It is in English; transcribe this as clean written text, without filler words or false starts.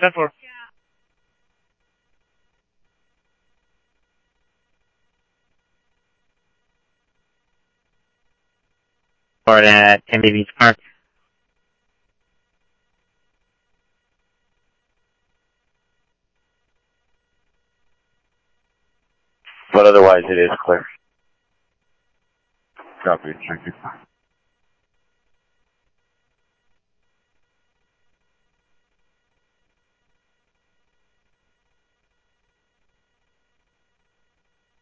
10-4. Or at Tampa Beach Park. But otherwise it is clear. Copy. Thank you.